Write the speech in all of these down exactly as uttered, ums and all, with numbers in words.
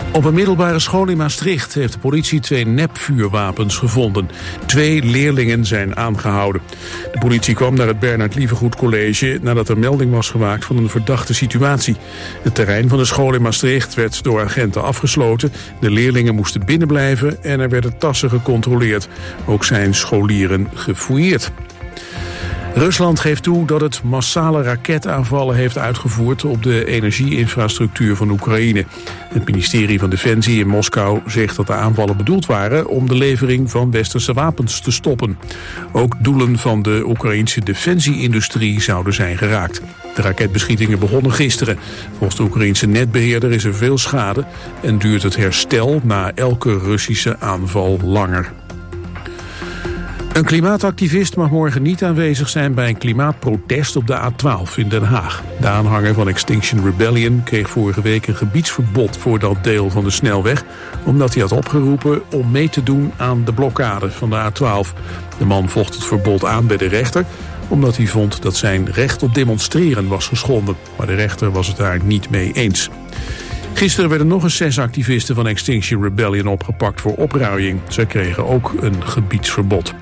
Op een middelbare school in Maastricht heeft de politie twee nepvuurwapens gevonden. Twee leerlingen zijn aangehouden. De politie kwam naar het Bernard Lievegoed College nadat er melding was gemaakt van een verdachte situatie. Het terrein van de school in Maastricht werd door agenten afgesloten. De leerlingen moesten binnenblijven en er werden tassen gecontroleerd. Ook zijn scholieren gefouilleerd. Rusland geeft toe dat het massale raketaanvallen heeft uitgevoerd op de energieinfrastructuur van Oekraïne. Het ministerie van Defensie in Moskou zegt dat de aanvallen bedoeld waren om de levering van westerse wapens te stoppen. Ook doelen van de Oekraïnse defensieindustrie zouden zijn geraakt. De raketbeschietingen begonnen gisteren. Volgens de Oekraïnse netbeheerder is er veel schade en duurt het herstel na elke Russische aanval langer. Een klimaatactivist mag morgen niet aanwezig zijn bij een klimaatprotest op de A twaalf in Den Haag. De aanhanger van Extinction Rebellion kreeg vorige week een gebiedsverbod voor dat deel van de snelweg, omdat hij had opgeroepen om mee te doen aan de blokkade van de A twaalf. De man vocht het verbod aan bij de rechter, omdat hij vond dat zijn recht op demonstreren was geschonden. Maar de rechter was het daar niet mee eens. Gisteren werden nog eens zes activisten van Extinction Rebellion opgepakt voor opruiing. Zij kregen ook een gebiedsverbod.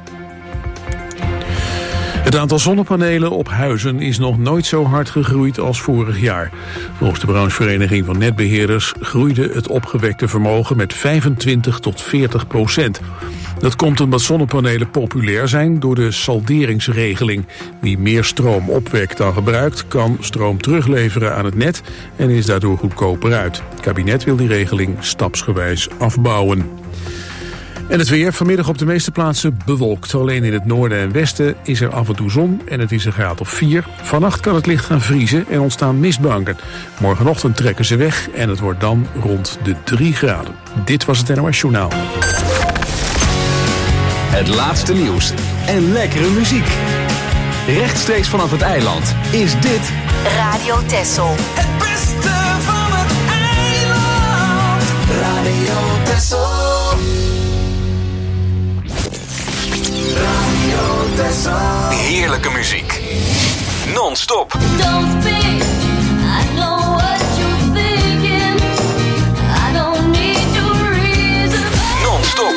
Het aantal zonnepanelen op huizen is nog nooit zo hard gegroeid als vorig jaar. Volgens de branchevereniging van netbeheerders groeide het opgewekte vermogen met vijfentwintig tot veertig procent. Dat komt omdat zonnepanelen populair zijn door de salderingsregeling. Wie meer stroom opwekt dan gebruikt, kan stroom terugleveren aan het net en is daardoor goedkoper uit. Het kabinet wil die regeling stapsgewijs afbouwen. En het weer vanmiddag op de meeste plaatsen bewolkt. Alleen in het noorden en westen is er af en toe zon en het is een graad of vier. Vannacht kan het licht gaan vriezen en ontstaan mistbanken. Morgenochtend trekken ze weg en het wordt dan rond de drie graden. Dit was het N O S Journaal. Het laatste nieuws en lekkere muziek. Rechtstreeks vanaf het eiland is dit Radio Texel. Het beste van het eiland. Radio Texel. Radio Texel. heerlijke muziek. Non-stop. Don't speak, I know what you're thinking. I don't need your reason. Non-stop.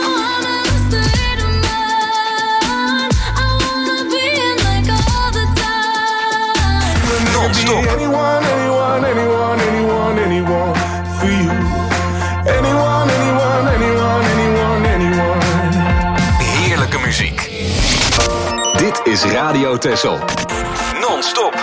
Non-stop. Anyone, anyone, anyone, anyone, anyone for you. Anyone, anyone, anyone, anyone, anyone. Heerlijke muziek. Dit is Radio Texel. Non-stop.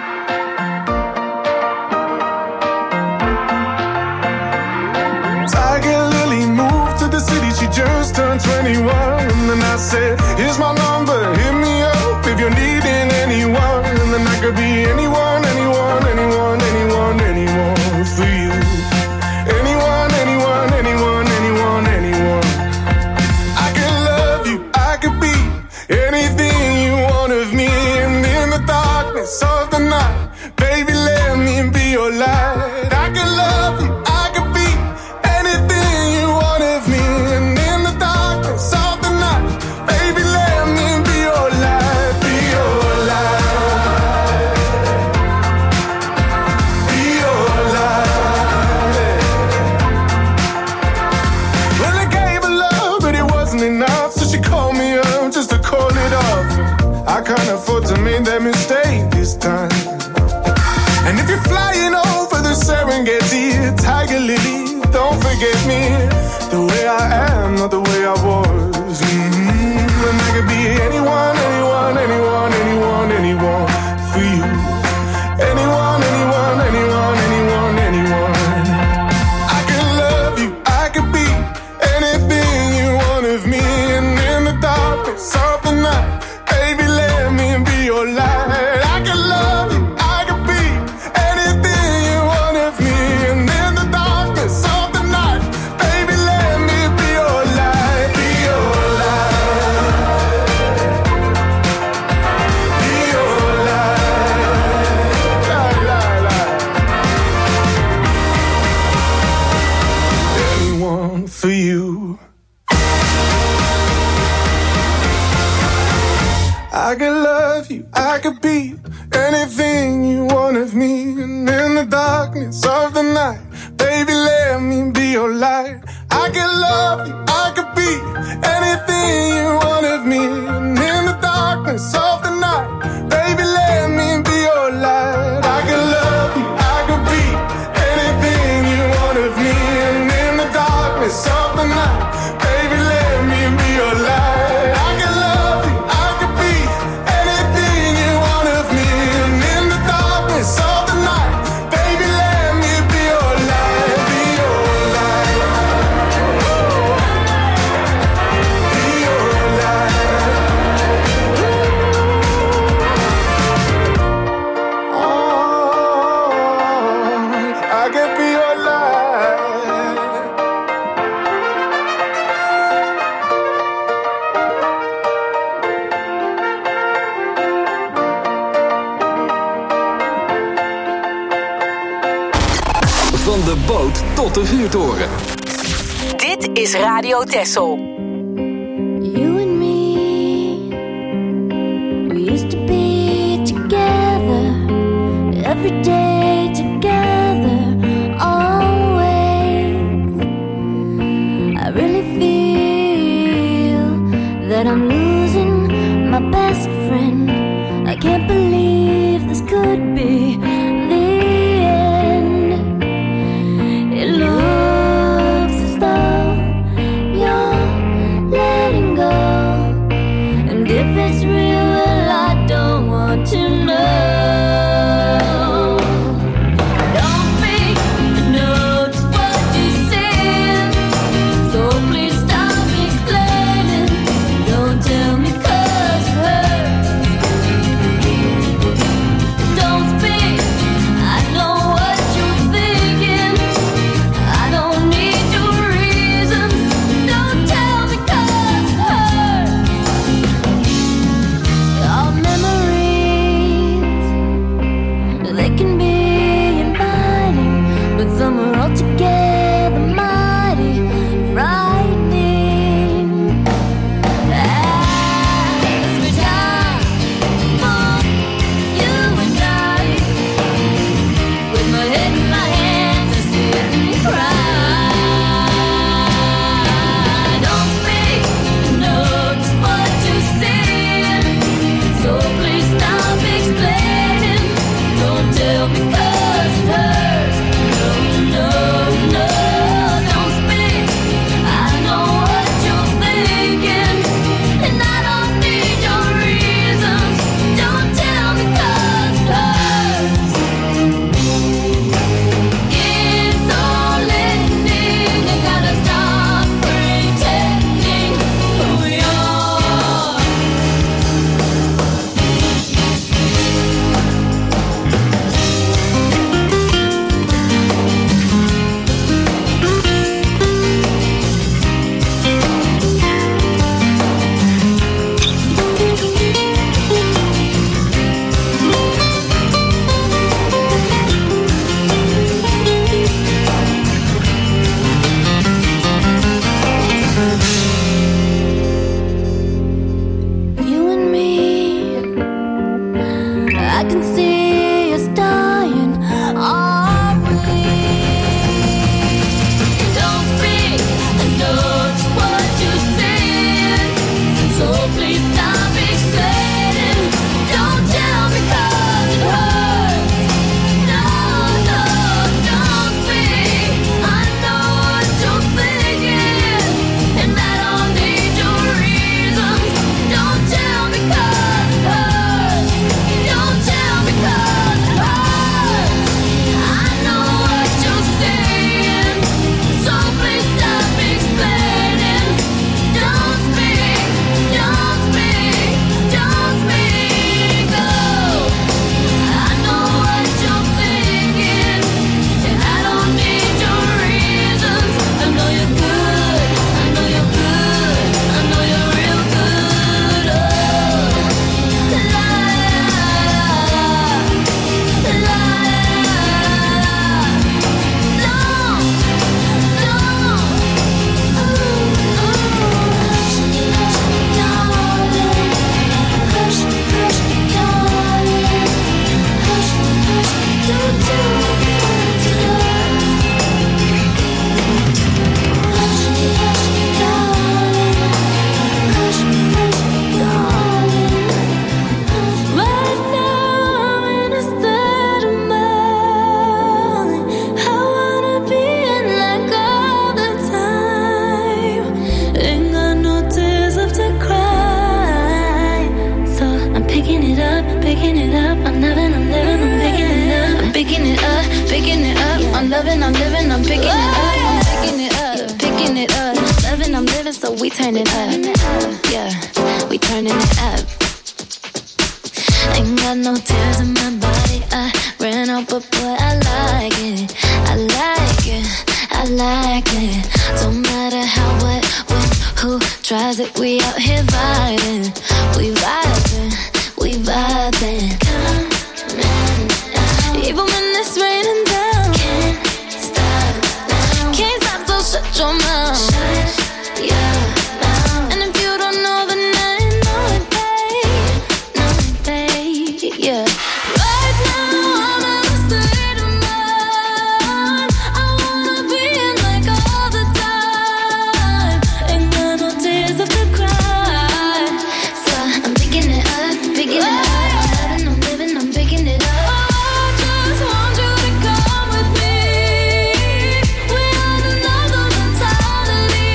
Tiger Lily moved to the city, she just turned twenty-one. And then I said, here's my number, hit me up if you're needing anyone. And then I could be anyone, anyone, anyone, anyone, anyone for you. Anyone, anyone, anyone, anyone, anyone. I could love you, I could be anything you want of me. And in the darkness of the night, baby, let me be your light. I could love you, I could be anything you want of me. And in the darkness of the night, baby, let me be your light, be your light, be your light. Well, I gave her love, but it wasn't enough, so she called me up just to call it off. I can't afford to make that mistake this time. And if you're flying over the Serengeti, Tiger Lily, don't forget me. The way I am, not the way I was. Mm-hmm. And I could be anyone, anyone, anyone, anyone, anyone for you. Anyone, anyone, anyone, anyone, anyone. I could love you, I could be anything you want of me. And in the darkness of the night, baby, let me be your light. I could love you, I could be anything you want of me. And in the darkness of the night, baby, let me be your light, be your light, be your light, la, la, la. Anyone for you. I could love you, I could be anything you want of me. And in the darkness of the night, baby, let let me be your light. I can love you, I could be anything you want of me. And in the darkness of the night, baby, let me be your light. I can love you, I could be anything you want of me. And in the darkness of the night, baby, let me be your light. I can love you, I could be anything you want of me. And in the darkness of the night, baby, let me be your light, be your light, be your light. Oh, I can be your light. Van de boot tot de vuurtoren. Dit is Radio Texel. You and me, we used to be together, every day together, always. I really feel that I'm losing my best friend. I can't believe this could be the end. It looks as though you're letting go, and if it's real, well, I don't want to know. Don't speak, I know just what you said, so please stop explaining. Don't tell me 'cause it hurts. Don't speak, I know what you're thinking. I don't need your reasons. Don't tell me 'cause it hurts. Our memories, they can be inviting, but some are altogether mighty frightening. As we die for you and I, with my head in my hands, I sit and cry. Don't speak, I know just what you're saying, so please stop explaining. Don't tell me 'cause it hurts. No, no, no. up, I'm loving, I'm living, I'm picking it up. I'm picking it up, picking it up. I'm loving, I'm living, I'm picking it up. I'm picking it up, picking it up. Loving, I'm living, so we turn it up. Yeah, we turning it up. Ain't got no tears in my body. I ran out, but boy, I like it. I like it, I like it. Don't matter how, what, when, who tries it. We out here vibing, we vibing, we vibing. Come on, even when it's raining down. Can't stop now. Can't stop, so shut your mouth. Shut your mouth. And if you don't know, then I know it, babe. Know it, babe. Yeah. Right now, I'm in a state of mind. I wanna be in like all the time. Ain't got no tears left to cry. So I'm picking it up, picking it up. I'm loving, I'm living, I'm picking it up. I just want you to come with me. We are another mentality.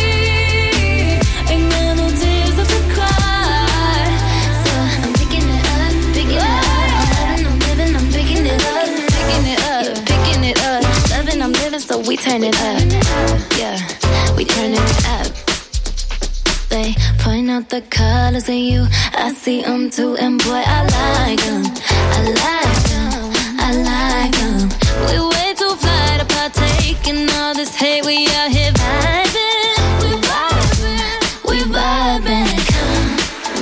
Ain't got no tears left to cry. So I'm picking it up, picking it up. I'm loving, I'm living, I'm picking it up, picking it up, picking it up. Loving, I'm living, so we turn it up. Yeah, we turning it up. They point out the colors in you, I see them too, and boy, I like them. I like them, I like them. We way too fly to partake in all this hate. We out here vibing, we vibing, we vibing. Come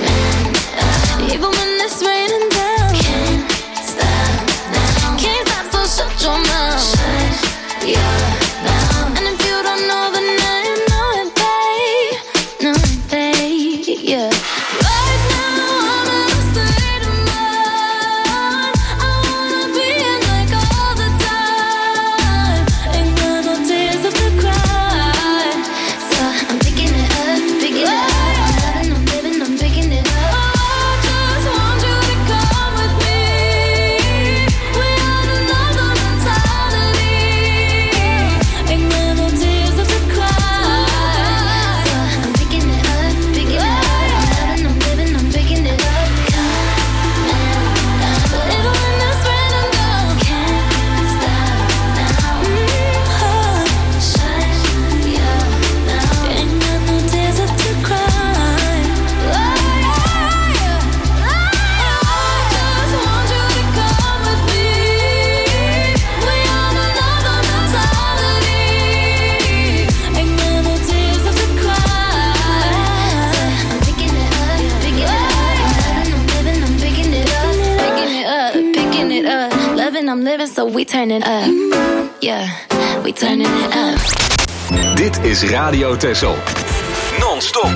on, even when it's raining down. Can't stop now. Can't stop, so shut your mouth. Shut your mouth. And if you don't know, then I know it, babe. Know it, babe. Yeah. Right now, I'm in a state of mind. I wanna be in like all the time. Ain't got no tears left to cry. So I'm picking it up, picking it up. I'm loving, I'm living, I'm picking it up. I just want you to come with me. We are another mentality. Ain't got no tears left to cry. So I'm picking it up, picking it up. I'm loving, I'm living, I'm picking it up. Come on, but even when it's raining down, can't stop now. Mm-hmm. Shut your mouth. Ain't got no tears left to cry. Oh, yeah. I just want you to come with me. We on another mentality. Ain't got no tears left to cry. So I'm picking it up, picking it up. I'm living, I'm picking it up, picking it up, picking it up. Loving, I'm living, so we turn it up. Yeah, we turning it up. Dit is Radio Texel. Non-stop.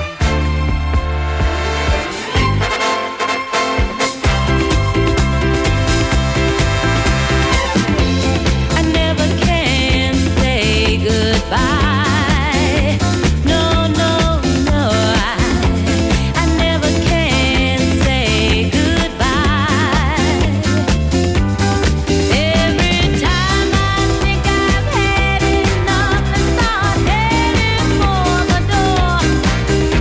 I never can say goodbye. No, no, no. I, I never can say goodbye. Every time I think I've had enough and start heading for the door,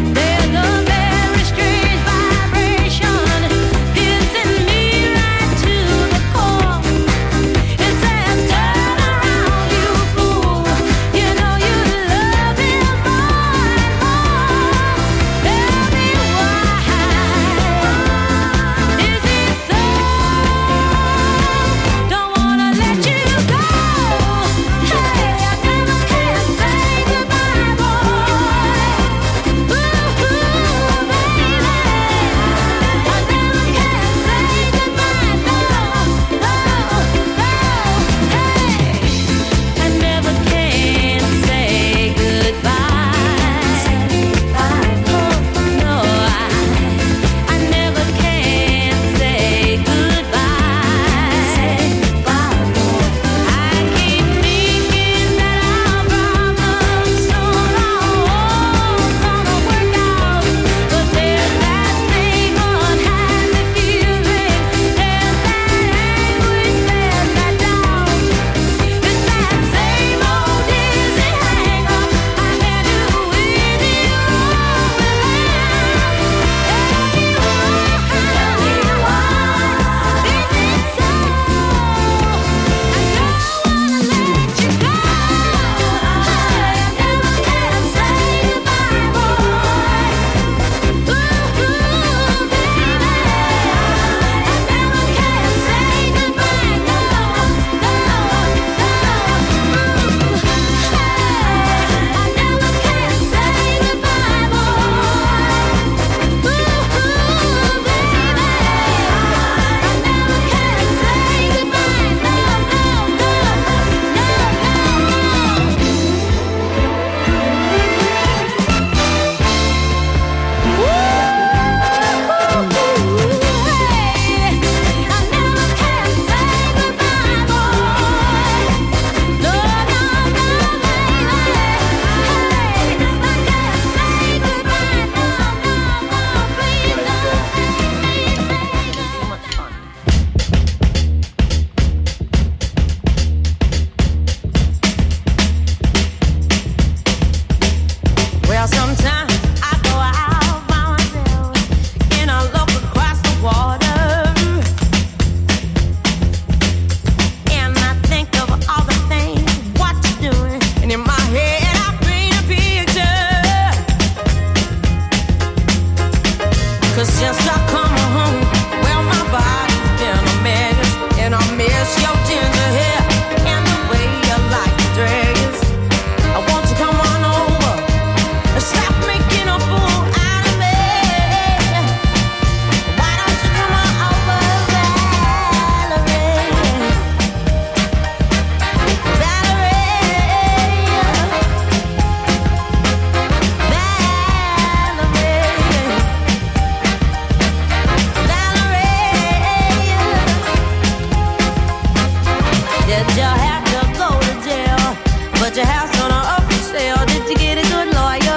Got your house on a up for sale. Did you get a good lawyer?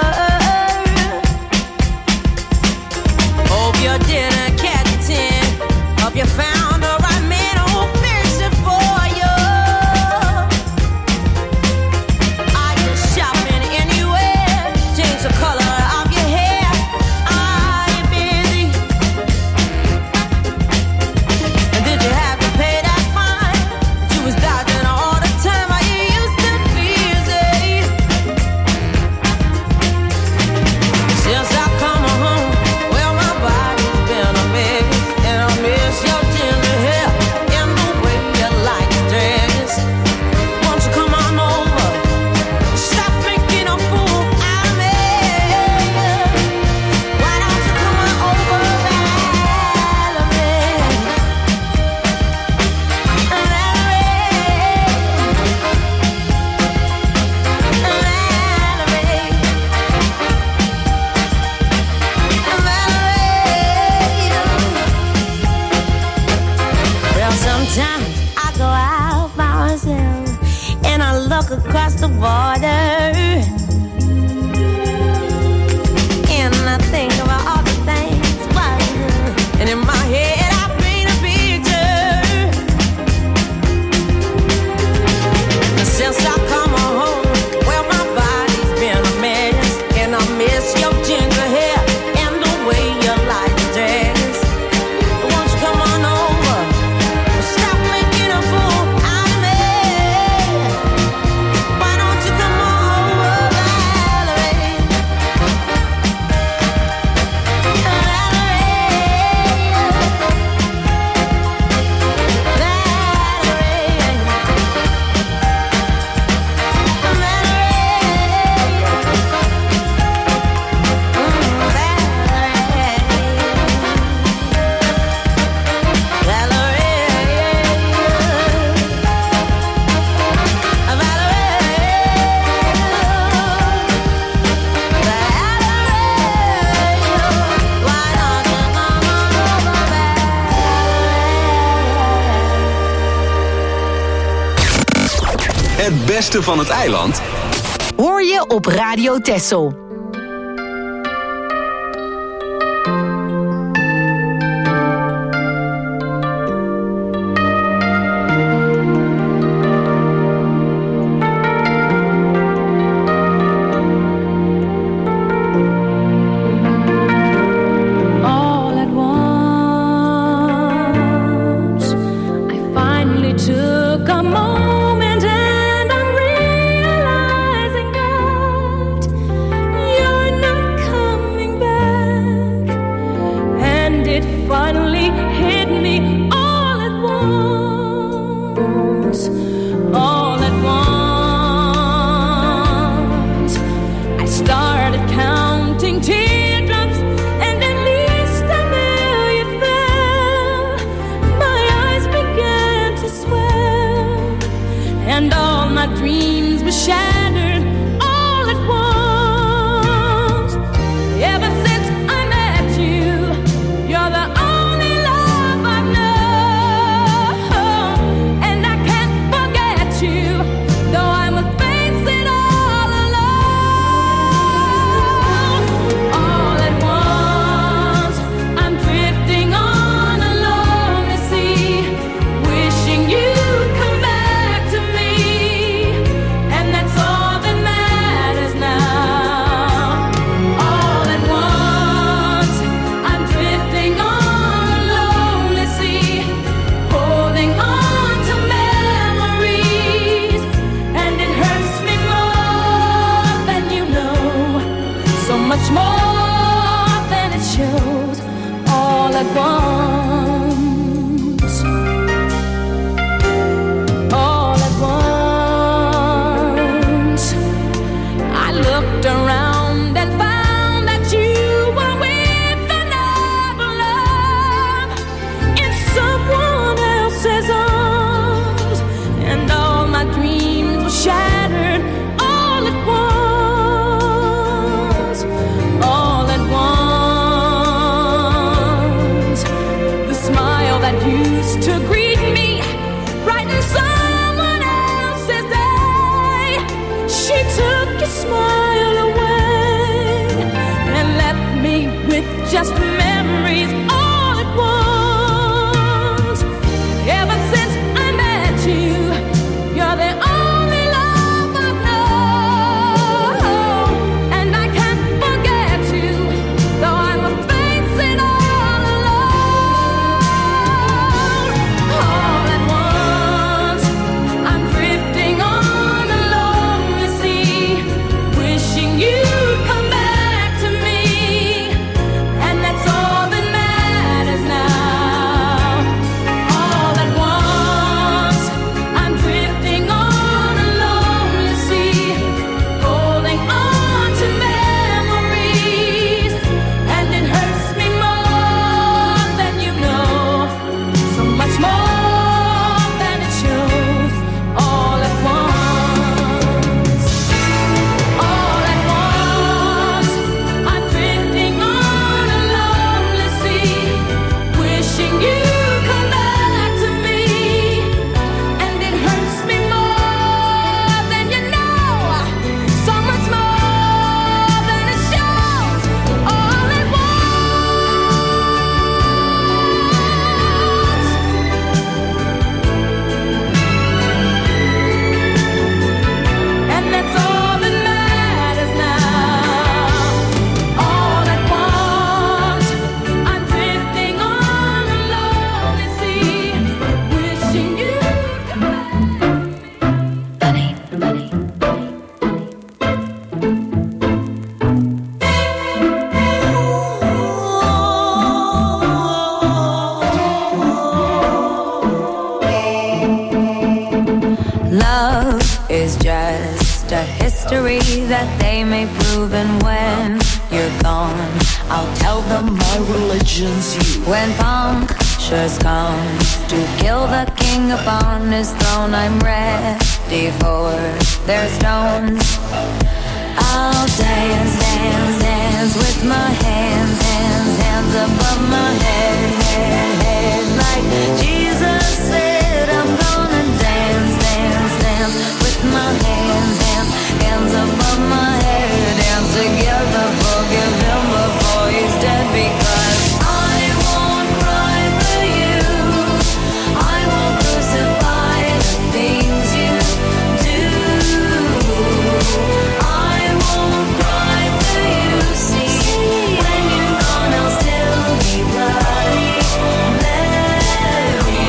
Hope you didn't catch a ten. Hope you found the right man who'll fix it for you. Are you shopping anywhere? Change the color of your hair. Are you busy? And did you have to pay that fine? You was dodging all the time. Are you used to be easy? Since I come home, well, my body's been a mess, and I miss your ginger hair and the way you like to dress. Won't you come on over? Stop making a fool out of me. Why don't you come on over, Valerie? Well, sometimes I go out by myself and I look across the water and I think about all the things what I do. And in my head I paint a picture. Since I come home, well, my body's been a mess, and I miss your ginger hair and the way you like to dress. Won't you come on over? Stop making a fool out of me. Why don't you come on over, Valerie? Het beste van het eiland Hoor je op Radio Texel. All at once, I finally took a moment and I'm realizing that you're not coming back. And it finally hit me all at once, all at once. I started counting teardrops and at least a million fell. My eyes began to swell and all my dreams were shattered all at once. Ever since I met you, you're the only love I've known, and I can't forget you, though I must face it all alone. All at once, I'm drifting on a lonely sea, wishing you'd come back to me, and that's all that matters now. All at once, I'm drifting on a lonely sea, holding on to memories, and it hurts me more than you know, so much more than it shows. All at once, all at once, I looked around and found that you were with another love in someone else's arms, and all my dreams were shattered all at once, all she took your smile away and left me with just memories all at once. Ever since I met you, you're the only love I know, and I can't forget you, though I must face it all alone. All at once, I'm drifting on a lonely sea, wishing you'd come back to me, and that's all that matters now. All at once, I'm drifting on a lonely sea, holding on to memories, and it hurts me more than you know, so much more than it shows. All at once, all at once, I'm drifting on a lonely sea, wishing you'd come back to me, and it hurts me more than you know, so much more than it shows. All at once, and that's all that matters now. All at once, I'm drifting on a lonely sea, wishing you'd come back. Bunny, bunny, bunny, Love is just a history that they may prove, and when you're gone, I'll tell them my religion's you. When punctures come to kill the king upon his throne, I'm ready for their stones. I'll dance, dance, dance with my hands, hands, hands above my head, head, head. Like Jesus said, I'm gonna dance, dance, dance with my hands, hands, hands above my head. Dance together, forgive him before he's dead, because I won't cry for you, I won't crucify the things you do. I won't cry for you, see, when you're gone I'll still be bloody Mary.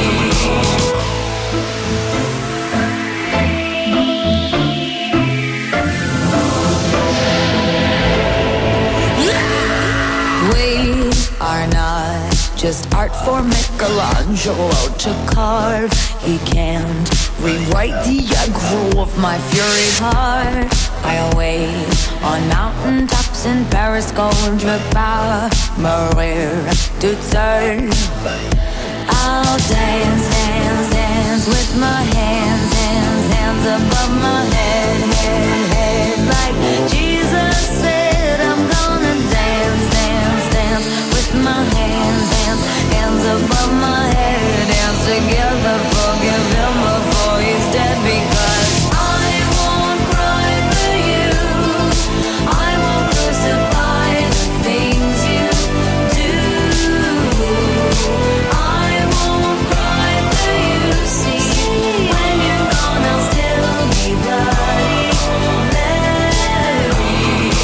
We are not just art for Michelangelo to carve. He can't rewrite the aggro of my fury heart. I'll wait on mountain tops in Paris, gold power, Maria to turn. I'll dance, dance, dance with my hands, hands, hands above my head, head, head. Like Jesus said, I'm gonna dance, dance, dance with my hands, hands, hands above my head. Dance together, forgive him before he's dead, because I won't cry for you, I won't crucify the things you do. I won't cry for you, see, when you're gone I'll still be bloody Mary.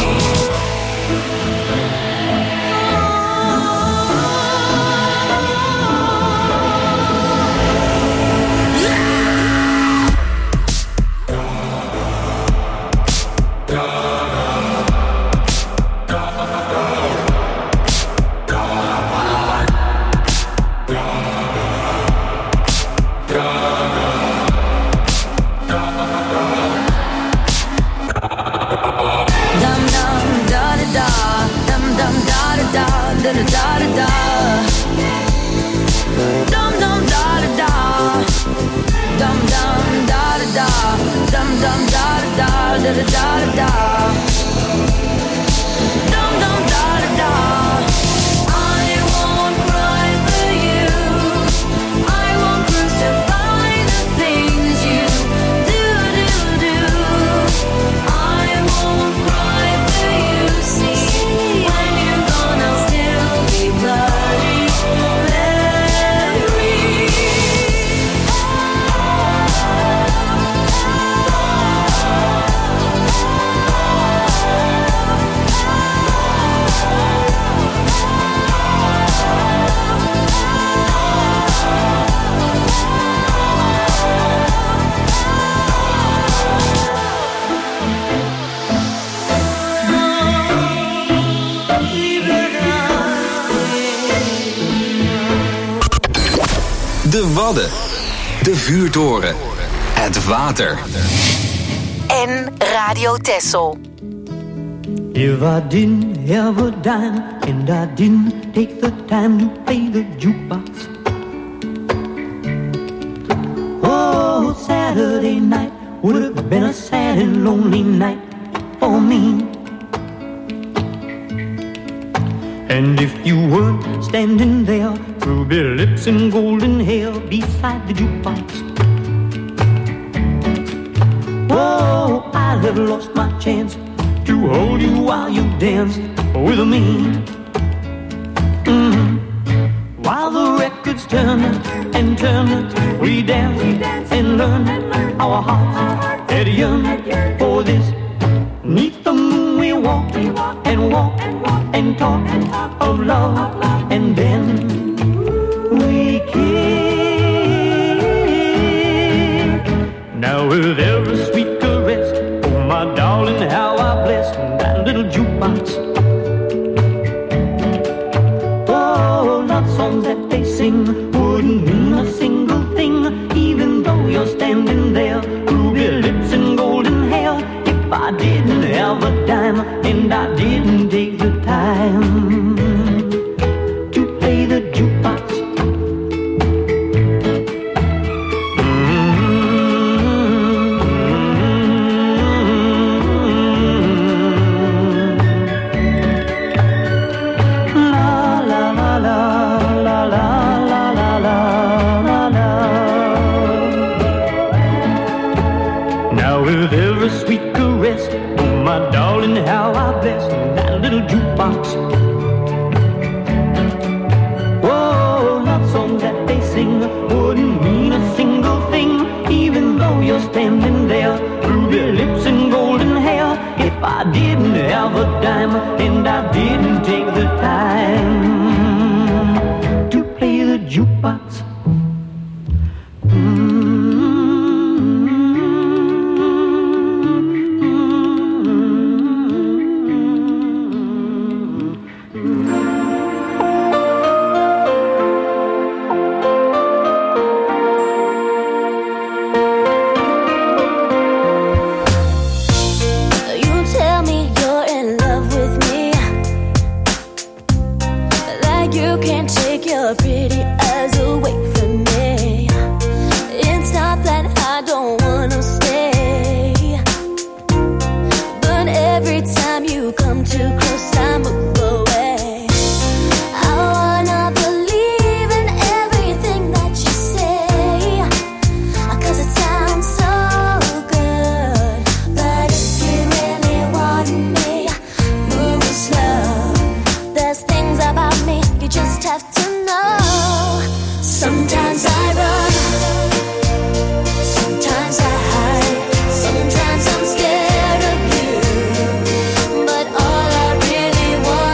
Dum dum da da da, dum dum da da da, da da da da da. Dum dum da da da, dum dum da da da, dum dum da da da, da da da da. Dum dum da da da. I won't cry for you, I won't crucify the things you do do do. Wadden. De vuurtoren. Het water. En Radio Texel. If I didn't have a dime and I didn't take the time to play the jukebox, oh, Saturday night would have been a sad and lonely night for me. And if you weren't standing there, ruby lips and golden hair beside the jukebox, oh, I'd have lost my chance to hold you while you danced with me. Mm-hmm. While the records turned and turned, we danced and learned our hearts had yearned for this. Neath the moon we walked and walked and talked of love, and then we kissed. Now with every sweet caress, oh my darling, how I bless that little jukebox. Oh, love songs that they sing wouldn't mean a single thing, even though you're standing there, ruby lips and golden hair. If I didn't have a dime and I didn't take the time to play the jukebox. How I bless that little jukebox. Oh, love songs that they sing wouldn't mean a single thing, even though you're standing there, ruby lips and golden hair. If I didn't have a dime and I didn't take the time to play the jukebox. Sometimes I'm scared of you, but all I really want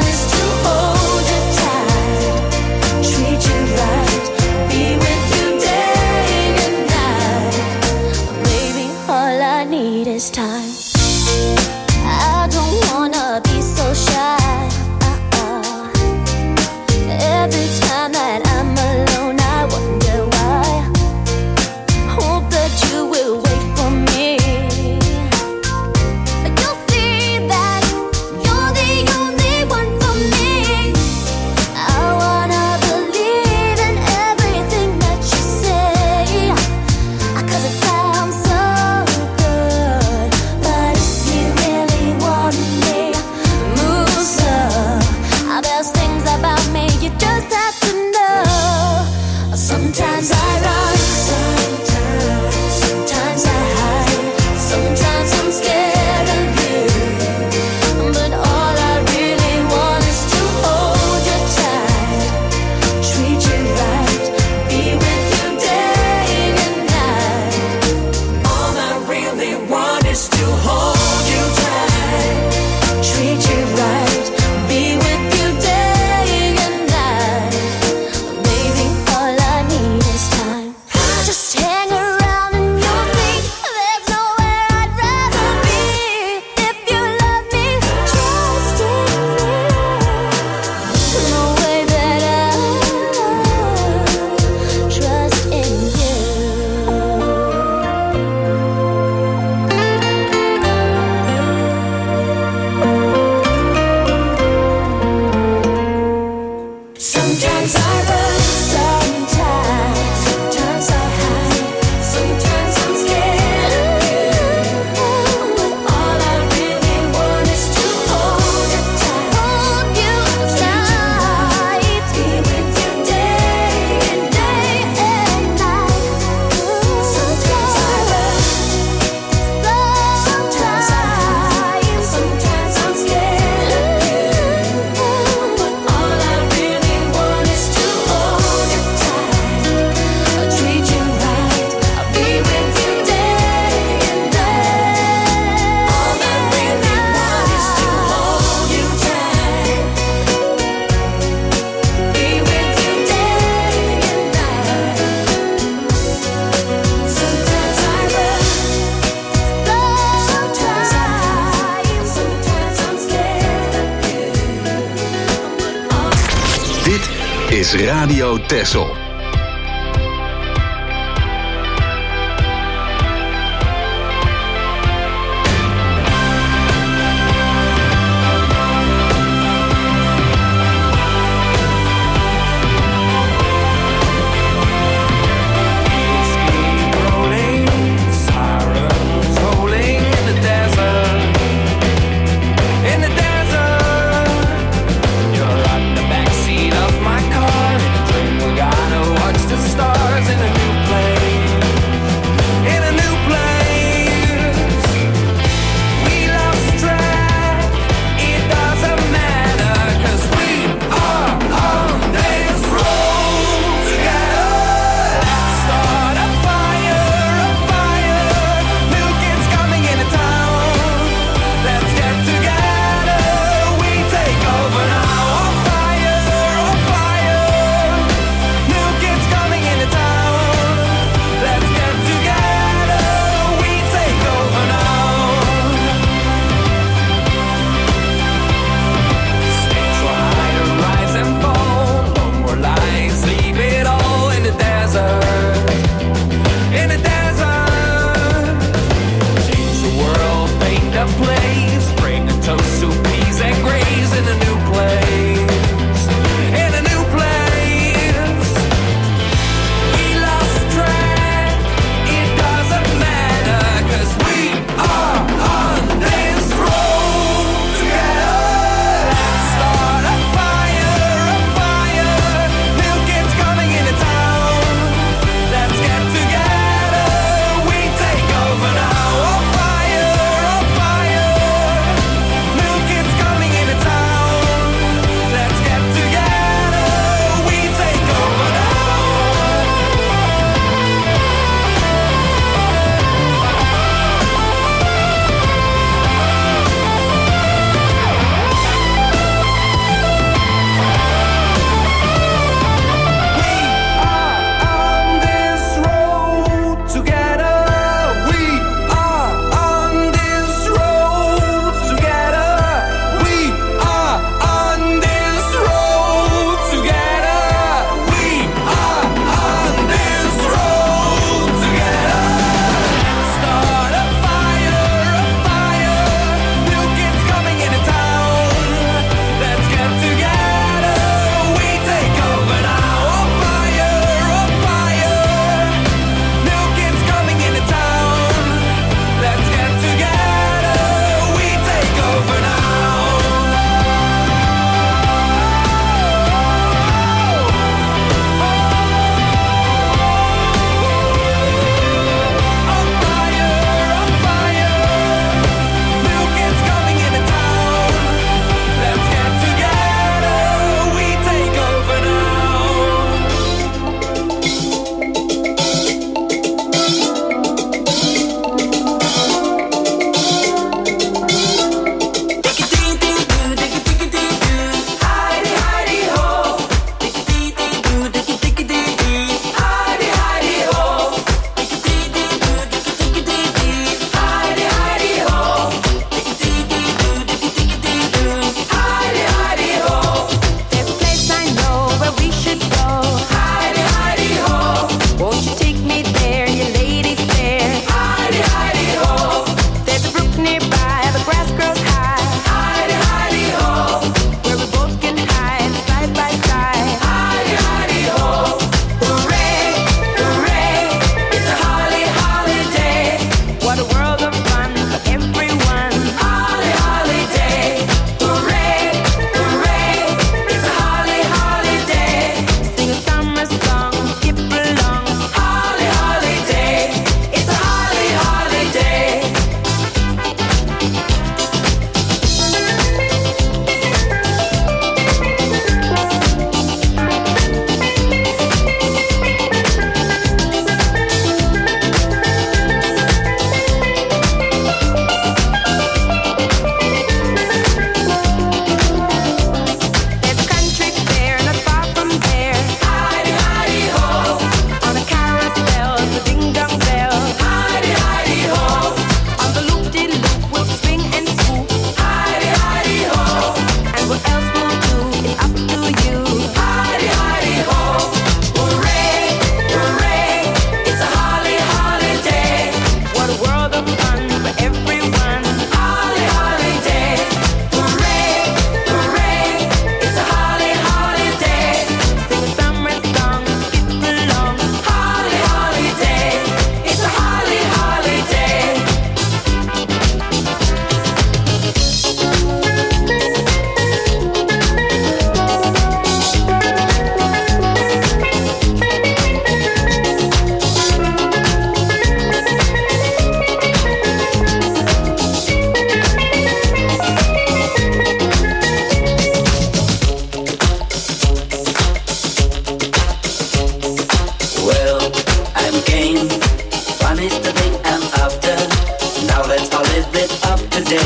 is Radio Texel. You're on the backseat of my car in a dream we got away.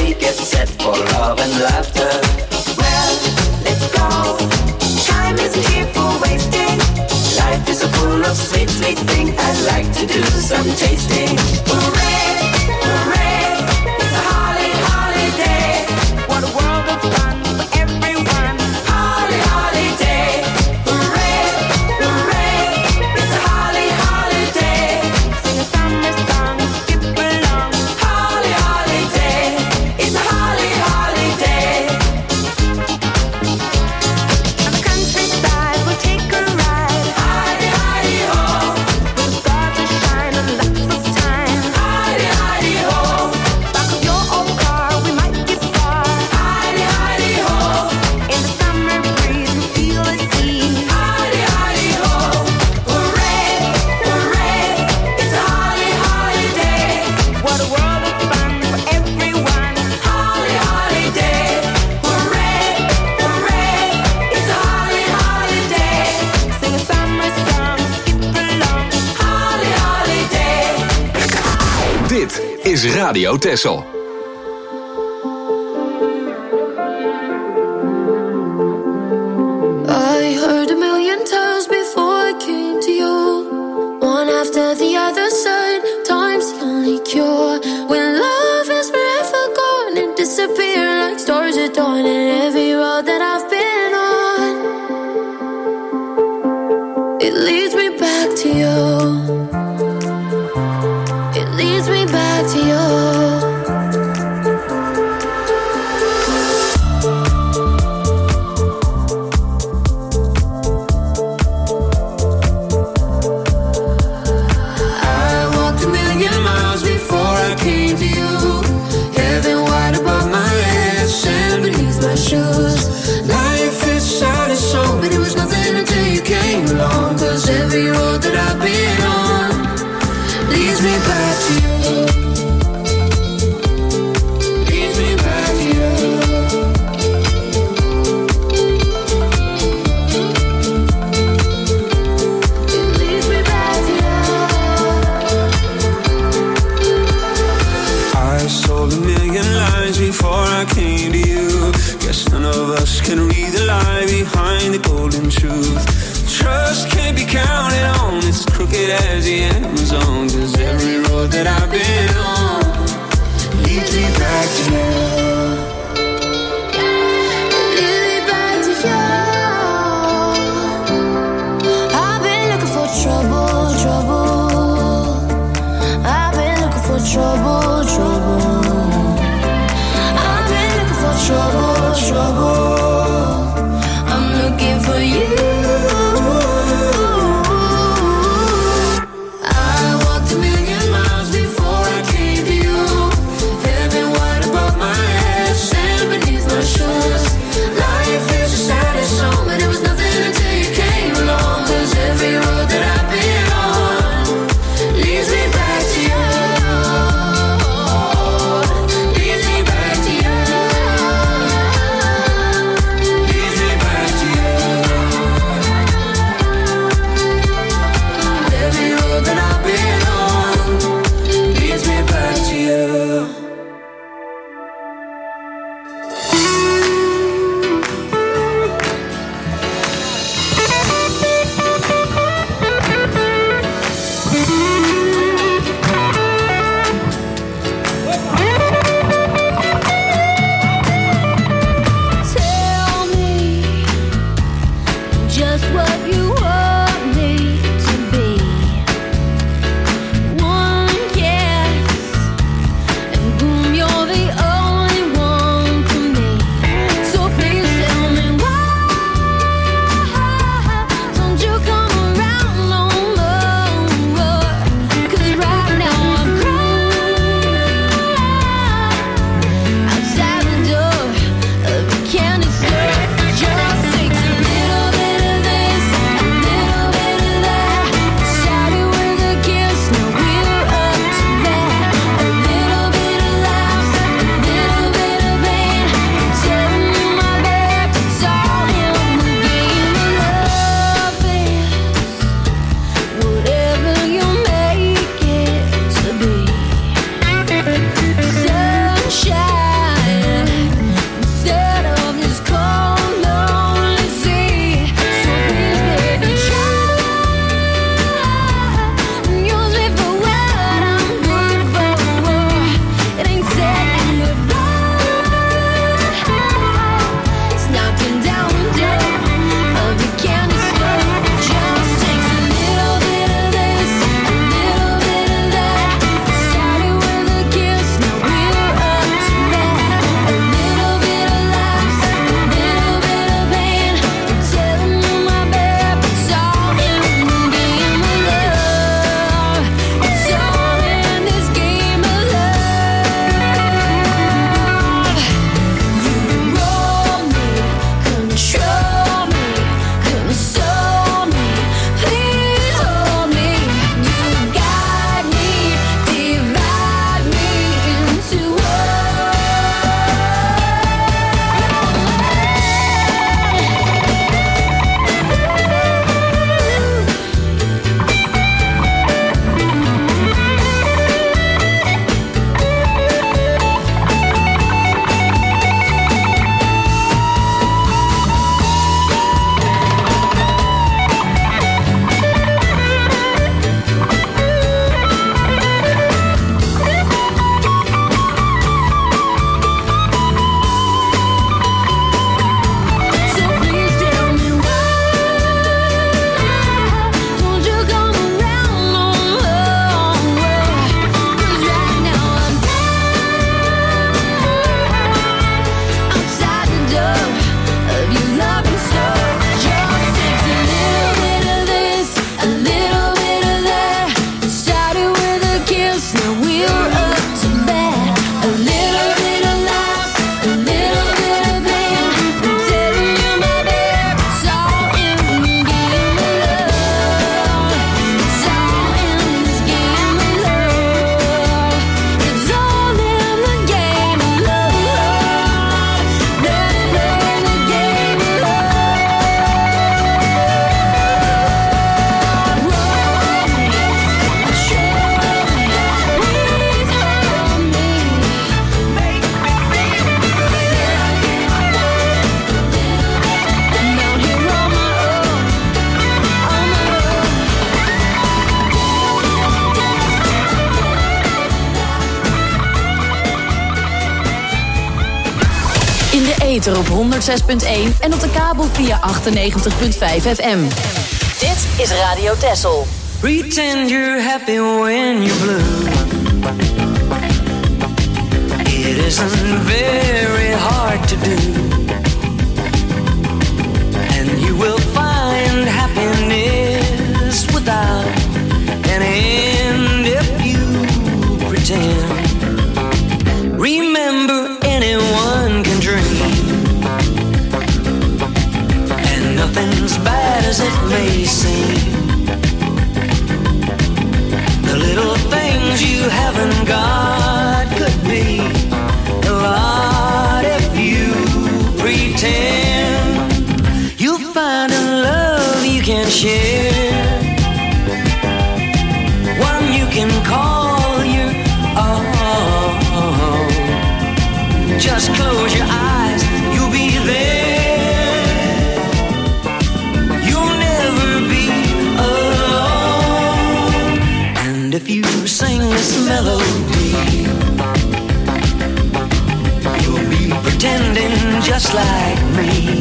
we get set for love and laughter. Well, let's go. Time isn't here for wasting. Life is so full of sweet, sweet things. I'd like to do some tasting. Hooray, hooray, it's a holly, holiday. What a world of fun for everyone. Holly, holiday. Hooray, hooray, it's a holly, holiday. Sing a summer song, skip along. Holly, holiday, it's a holly, holiday. On the countryside, we'll take a ride. Hidey, hidey, ho. Where the stars are shining, lots of time. Hidey, hidey, ho. Back of your old car, we might get far. Hidey, hidey, ho. In the summer breeze, we feel at ease. Hidey, hidey, ho. Hooray, hooray, it's a holly, holiday. What a world of fun for everyone. Holly, holiday. Hooray, hooray, it's a holly, holiday. Sing a summer song, skip along. Holly, holiday. Dit is Radio Texel. I heard a million times before I came to you. One after the other said, time's the only cure. When love is forever gone and disappear like stars at dawn. And every road that I've been on, it leads me back to you. It leads me back to you. I walked a million miles before I came to you. Heaven wide above my head, sand beneath my shoes. Life is sad and so, but it was nothing until you came along. Cause every road that I've been on leads me back to you. Leads me back to you. It leads me back to you. I sold a million lies before I came to you. Guess none of us can read the lie behind the golden truth. Trust can't be counted on, it's crooked as the Amazon. Cause every road that I've been on leads me back to you. Lead me back to you. I've been looking for trouble, trouble. I've been looking for trouble, trouble. I've been looking for trouble, trouble. I'm looking for you. I walked a million miles before I came to you. Heaven wide above my head. In de ether op honderdzes punt één en op de kabel via achtennegentig komma vijf F M. Dit is Radio Texel. Pretend you're happy when you're blue. It isn't very hard to do. And you will find happiness without an end if you pretend. Remember, anyone can dream, and nothing's bad as it may seem. The little things you haven't got could be a lot if you pretend. You'll find a love you can share, one you can call your own. Just close your eyes, you'll be there. You'll never be alone. And if you sing this melody, you'll be pretending just like me.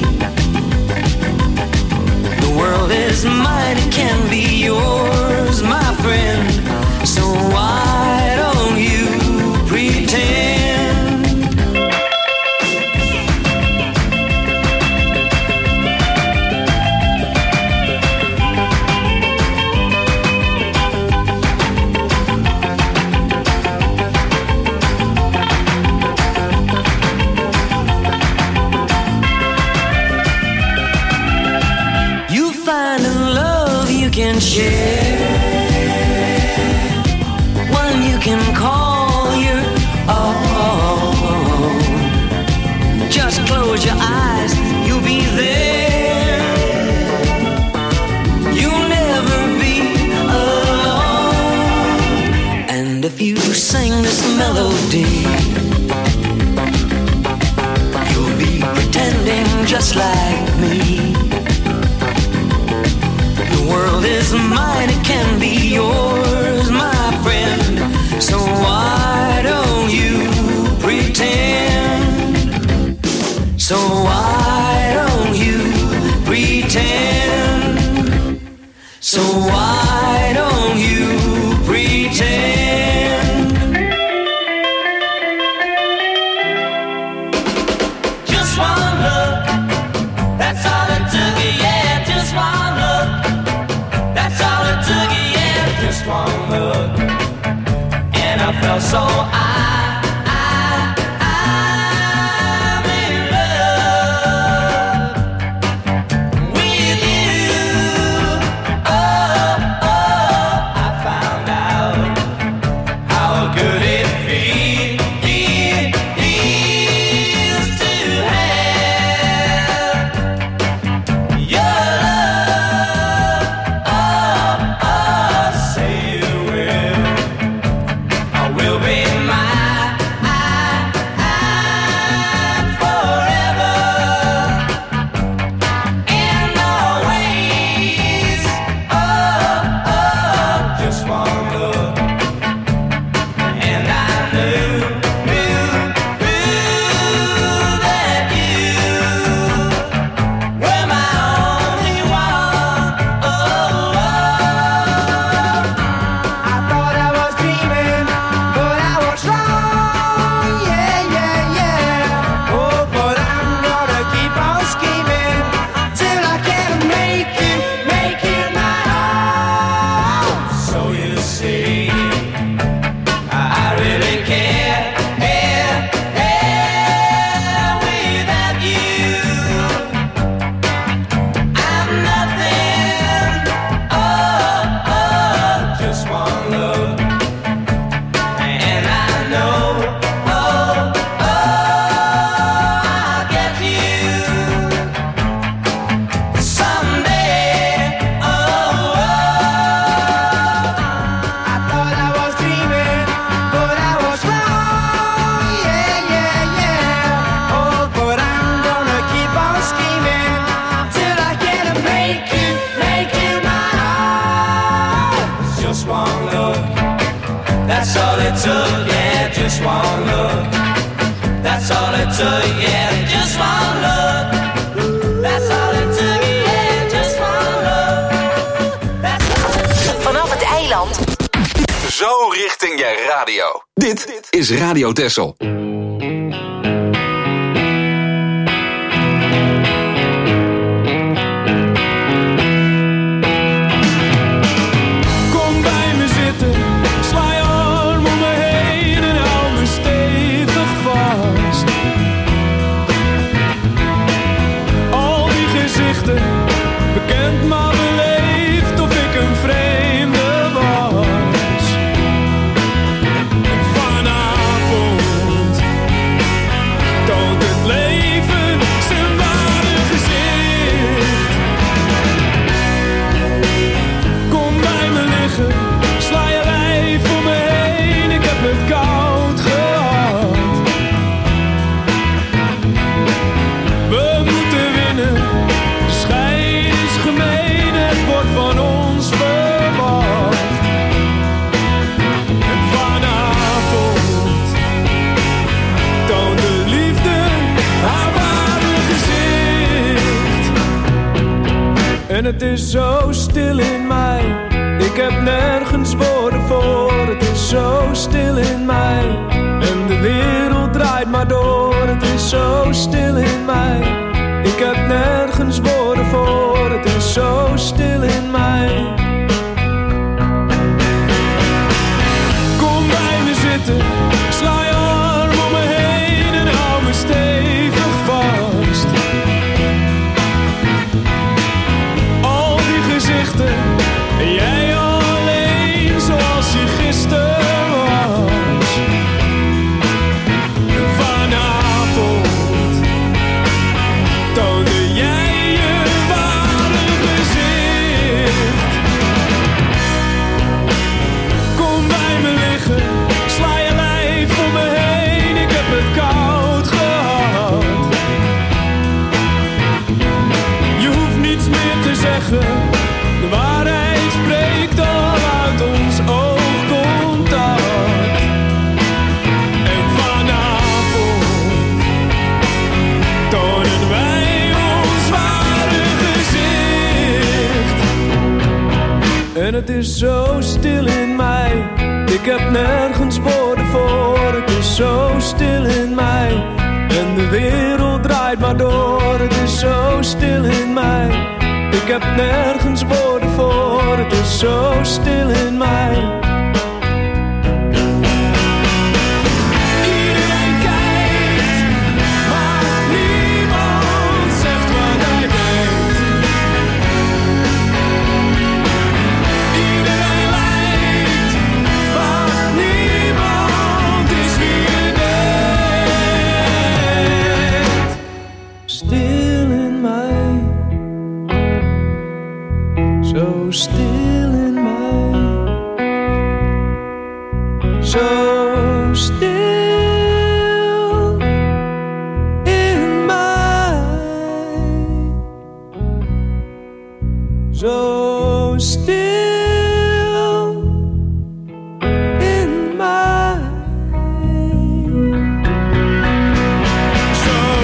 The world is mine, it can be yours, my friend. So why don't you pretend? Can share, one you can call your own. Just close your eyes, you'll be there. You'll never be alone. And if you sing this melody, you'll be pretending just like me. The world is mine, it can be yours, my friend. So why don't you pretend? So why don't you pretend? So why don't you pretend? Just one look, that's all it took, yeah, just one look. Just one look, and I felt so I, I, I'm in love with you. Oh, oh, I found out how good it feels, it feels to have your love. Oh, oh. Will be mine. richting je radio. Dit is Radio Texel. Kom bij me zitten, sla je arm om me heen en hou me stevig vast. Al die gezichten, bekend maar beleefd of ik een vreemde was. En vanavond toont het leven zijn ware gezicht. Kom bij me liggen, sla je lijf om me heen, ik heb het koud gehad. We moeten winnen, de schijn is gemeen, het wordt van ons verwacht. En vanavond toont de liefde haar ware gezicht. En het is zo stil in mij, ik heb nergens woorden voor. Het is zo stil in mij en de wereld draait maar door. Het is zo stil in mij, ik heb nergens woorden voor. Het is zo stil in mij. Kom bij me zitten, sla je arm om me heen en hou me stevig vast. Al die gezichten, en jij alleen zoals je gisteren was. En vanavond toonde jij je ware gezicht. Kom bij me liggen, sla je lijf om me heen, ik heb het koud gehad. Je hoeft niets meer te zeggen, de waarheid spreekt al uit ons oogcontact. En vanavond tonen wij ons ware gezicht. En het is zo stil in mij, ik heb nergens woorden voor. Het is zo stil in mij en de wereld draait maar door. Het is zo stil in mij, ik heb nergens woorden voor. Het is zo stil in mij. Iedereen kijkt, maar niemand zegt wat hij denkt. Iedereen lijkt, maar niemand is wie je denkt. Stil in mij, zo stil in mij, zo stil in mij, zo stil in mij, zo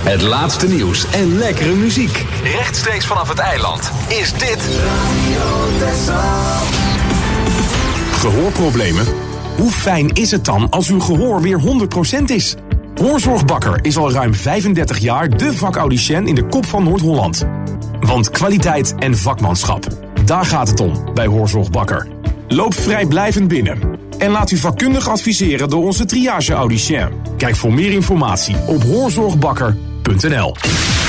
Het laatste nieuws en lekkere muziek. Rechtstreeks vanaf het eiland is dit Radio Texel. Gehoorproblemen? Hoe fijn is het dan als uw gehoor weer honderd procent is? Hoorzorg Bakker is al ruim vijfendertig jaar de vakaudiënt in de kop van Noord-Holland. Want kwaliteit en vakmanschap, daar gaat het om bij Hoorzorg Bakker. Loop vrijblijvend binnen en laat u vakkundig adviseren door onze triage-audicien. Kijk voor meer informatie op hoorzorgbakker punt n l.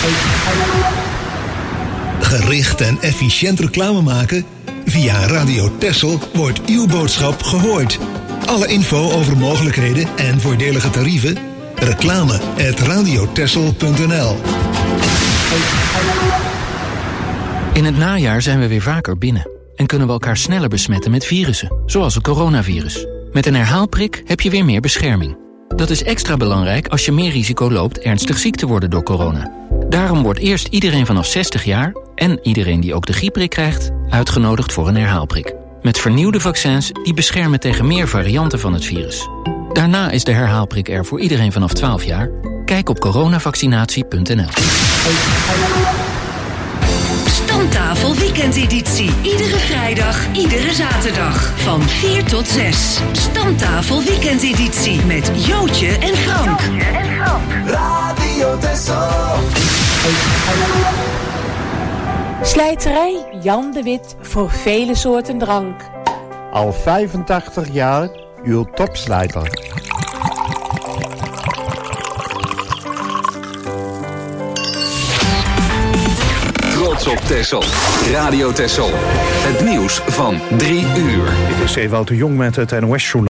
Gericht en efficiënt reclame maken? Via Radio Texel wordt uw boodschap gehoord. Alle info over mogelijkheden en voordelige tarieven? Reclame at radiotexel punt n l. In het najaar zijn we weer vaker binnen en kunnen we elkaar sneller besmetten met virussen, zoals het coronavirus. Met een herhaalprik heb je weer meer bescherming. Dat is extra belangrijk als je meer risico loopt ernstig ziek te worden door corona. Daarom wordt eerst iedereen vanaf zestig jaar en iedereen die ook de griepprik krijgt uitgenodigd voor een herhaalprik. Met vernieuwde vaccins die beschermen tegen meer varianten van het virus. Daarna is de herhaalprik er voor iedereen vanaf twaalf jaar. Kijk op coronavaccinatie punt n l. Stamtafel weekendeditie. Iedere vrijdag, iedere zaterdag. Van vier tot zes. Stamtafel weekendeditie. Met Jootje en Frank. Jootje en Frank. Radio Texel. Slijterij Jan de Wit voor vele soorten drank. Al vijfentachtig jaar uw topslijter. Trots op Texel. Radio Texel. Het nieuws van drie uur. Dit is Ewout de Jong met het N O S-journaal.